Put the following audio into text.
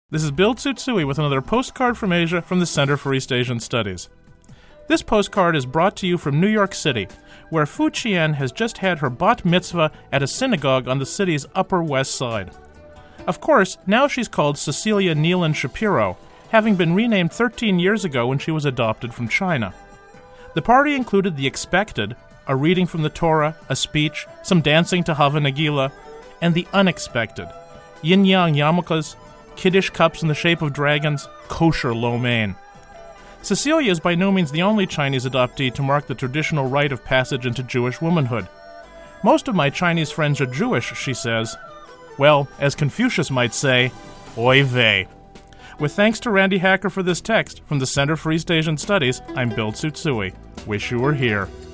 This is Bill Tsutsui with another postcard from Asia from the Center for East Asian Studies. This postcard is brought to you from New York City, where Fu Qian has just had her bat mitzvah at a synagogue on the city's Upper West Side. Of course, now she's called Cecilia Nealon Shapiro, having been renamed 13 years ago when she was adopted from China. The party included the expected, a reading from the Torah, a speech, some dancing to Hava Nagila, and the unexpected, yin-yang yarmulkes, kiddush cups in the shape of dragons, kosher lo mein. Cecilia is by no means the only Chinese adoptee to mark the traditional rite of passage into Jewish womanhood. Most of my Chinese friends are Jewish, she says. Well, as Confucius might say, oy vey. With thanks to Randy Hacker for this text, from the Center for East Asian Studies, I'm Bill Tsutsui. Wish you were here.